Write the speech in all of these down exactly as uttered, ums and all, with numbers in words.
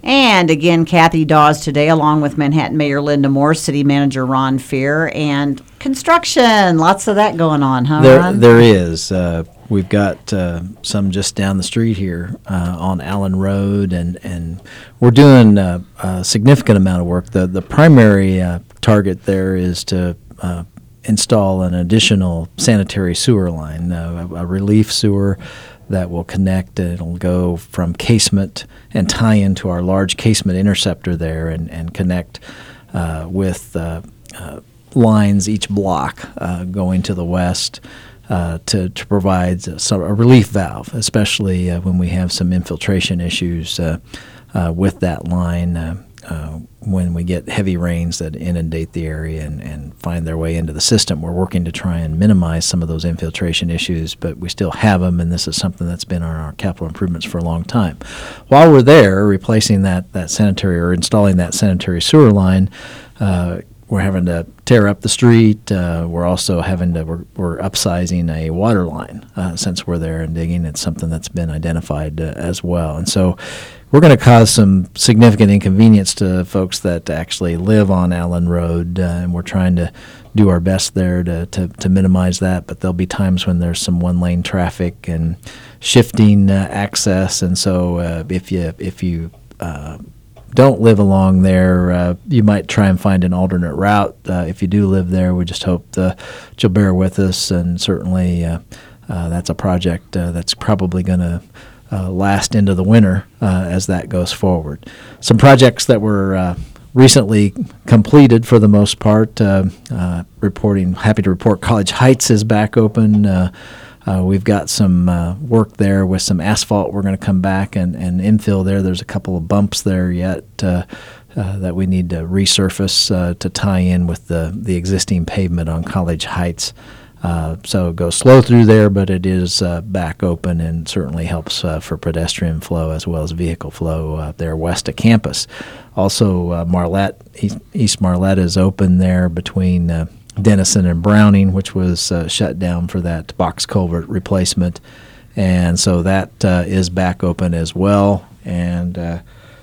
And again, Kathy Dawes today, along with Manhattan Mayor Linda Moore, City Manager Ron Fear, and construction. Lots of that going on, huh, There, Ron? there is. Uh, we've got uh, some just down the street here uh, on Allen Road, and, and we're doing uh, a significant amount of work. The, the primary uh, target there is to uh, install an additional sanitary sewer line, uh, a, a relief sewer that will connect. It'll go from Casement and tie into our large Casement interceptor there and, and connect uh, with uh, uh, lines each block uh, going to the west uh, to, to provide some, a relief valve, especially uh, when we have some infiltration issues uh, uh, with that line uh, uh, when we get heavy rains that inundate the area and, and find their way into the system. We're working to try and minimize some of those infiltration issues, but we still have them, and this is something that's been on our capital improvements for a long time. While we're there, replacing that, that sanitary or installing that sanitary sewer line, uh, we're having to tear up the street. Uh, we're also having to, we're, we're upsizing a water line uh, since we're there and digging. It's something that's been identified uh, as well. And so we're going to cause some significant inconvenience to folks that actually live on Allen Road, uh, and we're trying to do our best there to, to, to minimize that. But there'll be times when there's some one-lane traffic and shifting uh, access. And so uh, if you, if you uh, don't live along there, uh, you might try and find an alternate route. Uh, if you do live there, we just hope the, that you'll bear with us, and certainly uh, uh, that's a project uh, that's probably going to uh, last into the winter uh, as that goes forward. Some projects that were uh, recently completed for the most part, uh, uh, reporting, happy to report College Heights is back open. Uh, Uh, we've got some uh, work there with some asphalt. We're going to come back and, and infill there. There's a couple of bumps there yet uh, uh, that we need to resurface uh, to tie in with the, the existing pavement on College Heights. Uh, so it goes slow through there, but it is uh, back open and certainly helps uh, for pedestrian flow as well as vehicle flow uh, there west of campus. Also, uh, Marlette, East, East Marlette is open there between uh, Denison and Browning, which was uh, shut down for that box culvert replacement, and so that uh, is back open as well. And uh,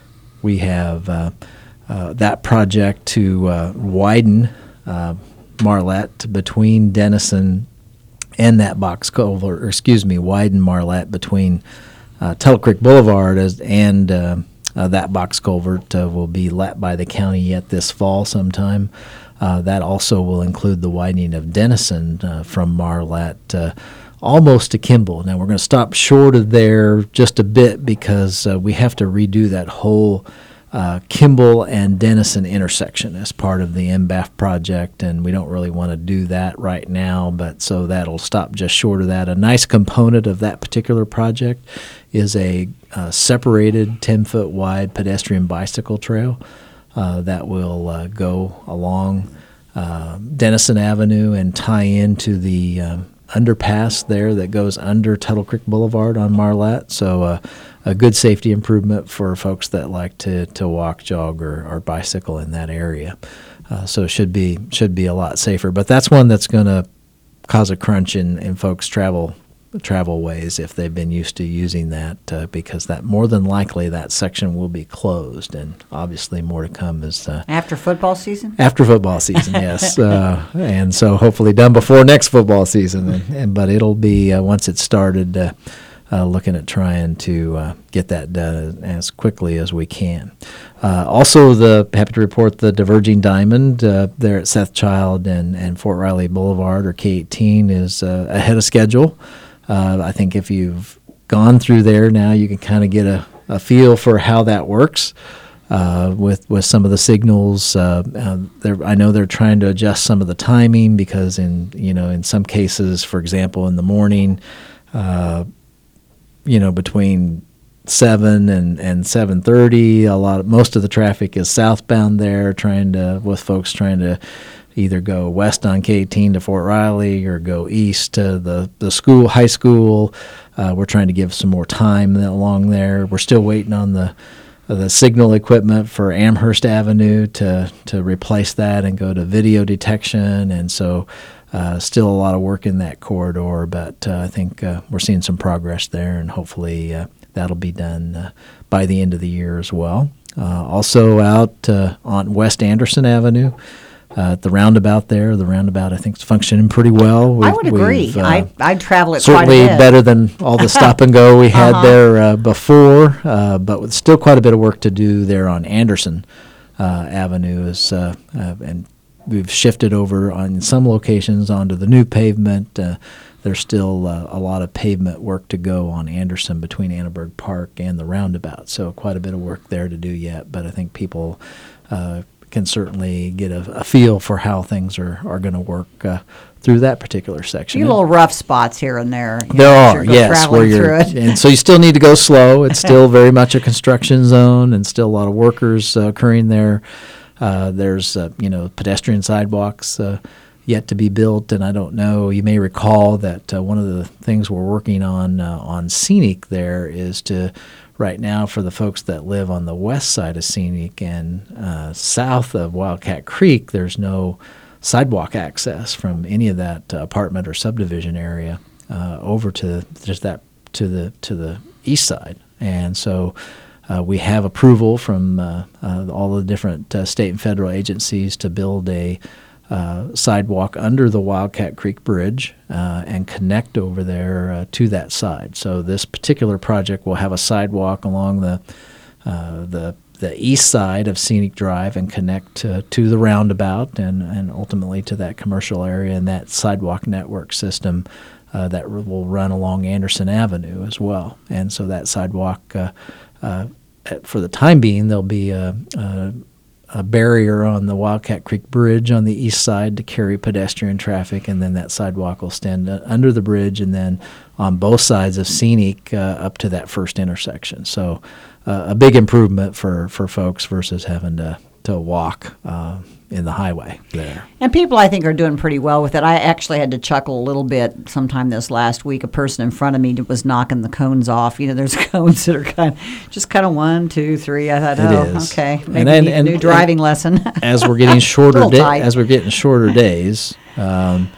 we have uh, uh, that project to uh, widen uh, Marlette between Denison and that box culvert, or excuse me, widen Marlette between uh, Tuttle Creek Boulevard as, and uh, uh, that box culvert uh, will be let by the county yet this fall sometime. Uh, that also will include the widening of Denison uh, from Marlette uh, almost to Kimball. Now, we're going to stop short of there just a bit because uh, we have to redo that whole uh, Kimball and Denison intersection as part of the M B A F project, and we don't really want to do that right now, but so that'll stop just short of that. A nice component of that particular project is a uh, separated ten-foot wide pedestrian bicycle trail. Uh, that will uh, go along uh, Denison Avenue and tie into the um, underpass there that goes under Tuttle Creek Boulevard on Marlette. So uh, a good safety improvement for folks that like to, to walk, jog, or, or bicycle in that area. Uh, so it should be should be a lot safer. But that's one that's going to cause a crunch in, in folks' travel travel ways if they've been used to using that, uh, because that more than likely that section will be closed, and obviously more to come is uh, after football season. After football season, yes, uh, and so hopefully done before next football season. And, and but it'll be uh, once it's started, uh, uh, looking at trying to uh, get that done as quickly as we can. Uh, also, the happy to report the diverging diamond uh, there at Seth Child and and Fort Riley Boulevard, or K eighteen, is uh, ahead of schedule. Uh, I think if you've gone through there now, you can kind of get a, a feel for how that works uh, with with some of the signals. Uh, uh, I know they're trying to adjust some of the timing because in you know in some cases, for example, in the morning, uh, you know between seven and and seven thirty, a lot of, most of the traffic is southbound there, trying to with folks trying to either go west on K eighteen to Fort Riley or go east to the, the school, high school. Uh, we're trying to give some more time along there. We're still waiting on the the signal equipment for Amherst Avenue to, to replace that and go to video detection. And so uh, still a lot of work in that corridor, but uh, I think uh, we're seeing some progress there, and hopefully uh, that'll be done uh, by the end of the year as well. Uh, also out uh, on West Anderson Avenue, uh, at the roundabout there. The roundabout, I think, is functioning pretty well. I We've- would agree. we've, uh, I I travel it certainly quite a bit. better than all the stop and go we had Uh-huh. there uh, before, uh, but with still quite a bit of work to do there on Anderson uh, Avenue. Is uh, uh, and we've shifted over on some locations onto the new pavement. Uh, there's still uh, a lot of pavement work to go on Anderson between Annenberg Park and the roundabout. So quite a bit of work there to do yet. But I think people uh, can certainly get a, a feel for how things are, are going to work uh, through that particular A section. few little rough spots here and there. you There know, as are, you're go yes, traveling where you're, through it. and so you still need to go slow. It's still very much a construction zone, and still a lot of workers uh, occurring there. Uh, there's, uh, you know, pedestrian sidewalks uh, yet to be built, and I don't know. You may recall that uh, one of the things we're working on uh, on Scenic there is to, right now, for the folks that live on the west side of Scenic and uh, south of Wildcat Creek, there's no sidewalk access from any of that uh, apartment or subdivision area uh, over to just that to the to the east side, and so. Uh, we have approval from uh, uh, all the different uh, state and federal agencies to build a uh, sidewalk under the Wildcat Creek Bridge uh, and connect over there uh, to that side. So this particular project will have a sidewalk along the uh, the the east side of Scenic Drive and connect uh, to the roundabout and, and ultimately to that commercial area and that sidewalk network system uh, that r- will run along Anderson Avenue as well. And so that sidewalk uh, Uh, at- for the time being, there'll be a, a, a barrier on the Wildcat Creek Bridge on the east side to carry pedestrian traffic, and then that sidewalk will stand uh, under the bridge and then on both sides of Scenic uh, up to that first intersection. So uh, a big improvement for, for folks versus having to, to walk uh, in the highway there. And people, I think, are doing pretty well with it. I actually had to chuckle a little bit sometime this last week. A person in front of me was knocking the cones off. You know, there's cones that are kind of, just kind of one, two, three. I thought, It oh, is. okay, And maybe then- need a and- new and- driving lesson. As we're getting shorter Little da- tight. as we're getting shorter days, um,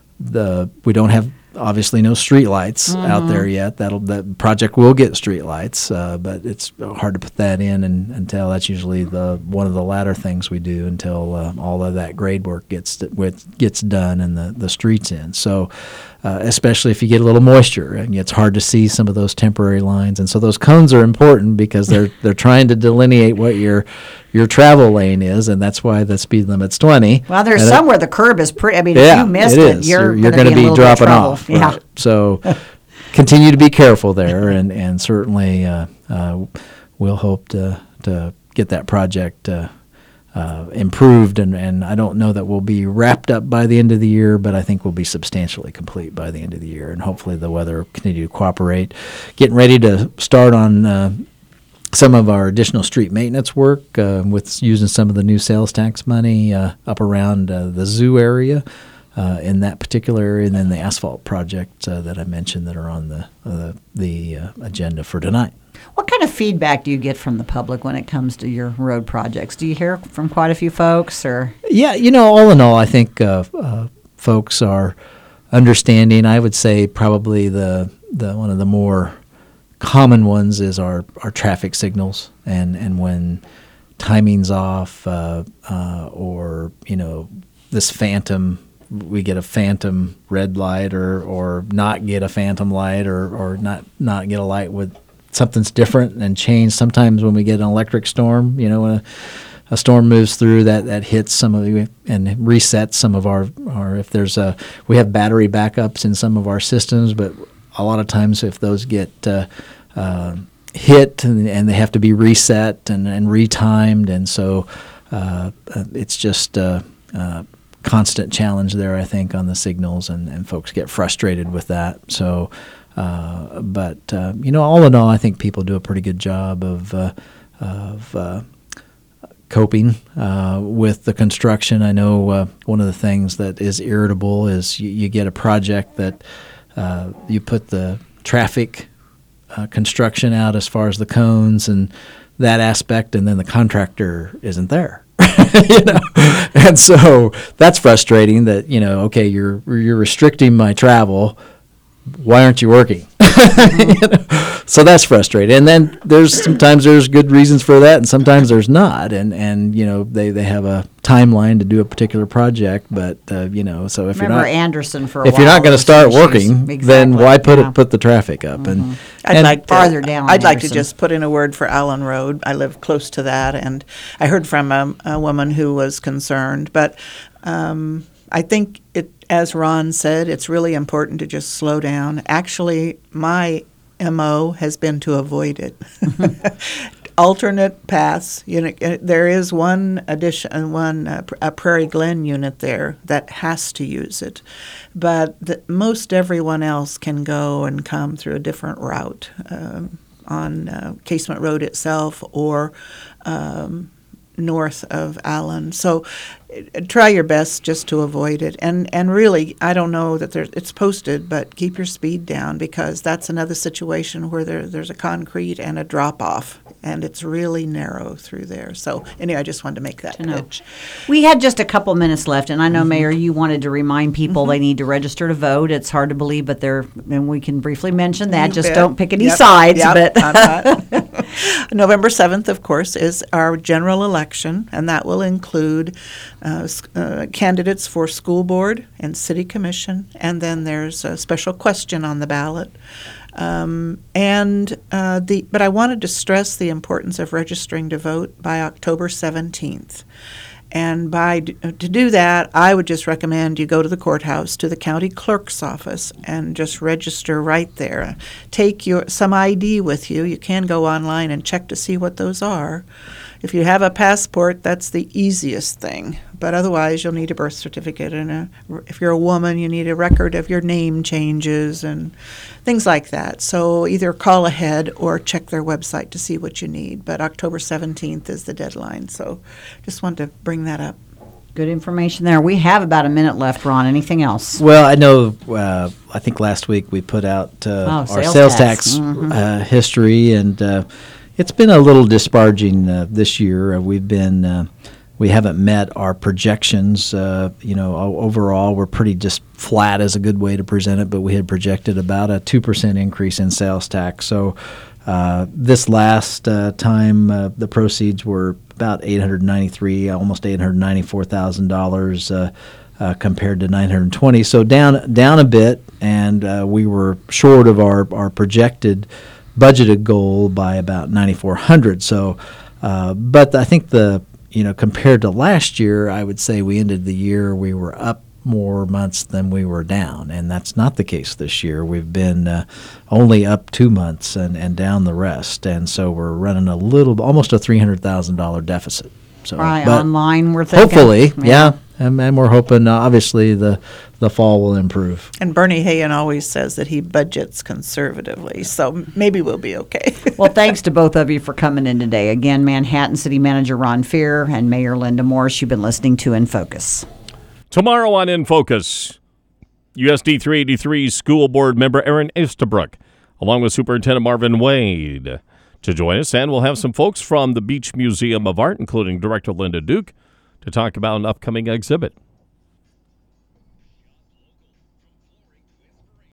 the we don't have obviously no street lights out there yet. That'll that project will get street lights, uh, but it's hard to put that in and, until that's usually the one of the latter things we do until uh, all of that grade work gets with gets done and the the streets in. So. Uh, especially if you get a little moisture, and it's hard to see some of those temporary lines, and so those cones are important because they're they're trying to delineate what your your travel lane is, and that's why the speed limit's twenty. Well, there's And it- some where the curb is pretty. I mean, yeah, if you missed it it, is. you're, you're going to gonna be, in a little bit of dropping trouble. off. Yeah. Right. So continue to be careful there, and and certainly uh, uh, we'll hope to to get that project uh, uh, improved, and and I don't know that we'll be wrapped up by the end of the year, but I think we'll be substantially complete by the end of the year, and hopefully the weather will continue to cooperate. Getting ready to start on. Uh, some of our additional street maintenance work uh, with using some of the new sales tax money uh, up around uh, the zoo area uh, in that particular area, and then the asphalt project uh, that I mentioned that are on the uh, the uh, agenda for tonight. What kind of feedback do you get from the public when it comes to your road projects? Do you hear from quite a few folks, or Yeah, you know, all in all, I think uh, uh, folks are understanding. I would say probably the the one of the more common ones is our, our traffic signals, and, and when timing's off uh, uh, or, you know, this phantom, we get a phantom red light or, or not get a phantom light or, or not, not get a light with something's different and change. Sometimes when we get an electric storm, you know, when a, a storm moves through, that, that hits some of the, and resets some of our, our, if there's a, we have battery backups in some of our systems, but a lot of times if those get uh, uh, hit and, and they have to be reset and, and retimed, and so uh, it's just a, a constant challenge there, I think, on the signals, and, and folks get frustrated with that. So, uh, but uh, you know, all in all, I think people do a pretty good job of uh, of uh, coping uh, with the construction. I know uh, one of the things that is irritable is you, you get a project that uh, you put the traffic uh, construction out as far as the cones and that aspect, and then the contractor isn't there. You know, and so that's frustrating. That, you know, okay, you're you're restricting my travel. Why aren't you working? You know? So that's frustrating. And then there's sometimes there's good reasons for that, and sometimes there's not. And and you know they, they have a timeline to do a particular project, but uh, you know so if Remember you're not Anderson for a if while. you're not going to there was start some working, issues. then Exactly, why put yeah. it, put the traffic up? And I'd and like to, farther down on I'd like to Anderson. just put in a word for Allen Road. I live close to that, and I heard from a, a woman who was concerned. But um, I think it, as Ron said, it's really important to just slow down. Actually, my M O has been to avoid it. Alternate paths. You know, uh, there is one addition, one uh, pr- a Prairie Glen unit there that has to use it, but the, most everyone else can go and come through a different route um, on uh, Casement Road itself or um, north of Allen. So uh, try your best just to avoid it. And and really, I don't know that there's, it's posted, but keep your speed down, because that's another situation where there, there's a concrete and a drop-off, and it's really narrow through there. So anyway, I just wanted to make that To know. pitch. We had just a couple minutes left, and I know, Mm-hmm. Mayor, you wanted to remind people they need to register to vote. It's hard to believe, but they're, and we can briefly mention that. You Just bet. don't pick any Yep, sides. yep, But I'm not. November seventh, of course, is our general election, and that will include uh, s- uh, candidates for school board and city commission, and then there's a special question on the ballot. Um, and uh, the but I wanted to stress the importance of registering to vote by October seventeenth. And by d- to do that, I would just recommend you go to the courthouse, to the county clerk's office, and just register right there. Take your some I D with you. You can go online and check to see what those are. If you have a passport, that's the easiest thing. But otherwise, you'll need a birth certificate, and a, if you're a woman, you need a record of your name changes and things like that. So either call ahead or check their website to see what you need. But October seventeenth is the deadline. So just wanted to bring that up. good information there. We have about a minute left, Ron. Anything else? Well, I know. Uh, I think last week we put out uh, Oh, our sales sales tax. tax, Mhm. uh, history, and uh, it's been a little disparaging uh, this year. Uh, we've been uh, we haven't met our projections. Uh, you know, o- overall, we're pretty just flat is a good way to present it. But we had projected about a two percent increase in sales tax. So uh, this last uh, time, uh, the proceeds were about eight hundred ninety-three, almost eight hundred ninety-four thousand dollars. Uh, Uh, compared to nine hundred twenty, so down down a bit, and uh, we were short of our, our projected budgeted goal by about ninety-four hundred. So, uh, but I think the you know compared to last year, I would say we ended the year we were up more months than we were down, and that's not the case this year. We've been uh, only up two months and, and down the rest, and so we're running a little, almost a three hundred thousand dollar deficit. So, Right, but online, we're thinking. hopefully, yeah. And, and we're hoping, uh, obviously, the the fall will improve. And Bernie Hayen always says that he budgets conservatively, so maybe we'll be okay. Well, thanks to both of you for coming in today. Again, Manhattan City Manager Ron Fear and Mayor Linda Morris, you've been listening to In Focus. Tomorrow on In Focus, U S D three eighty-three School Board member Aaron Estabrook, along with Superintendent Marvin Wade, to join us. And we'll have some folks from the Beach Museum of Art, including Director Linda Duke, to talk about an upcoming exhibit.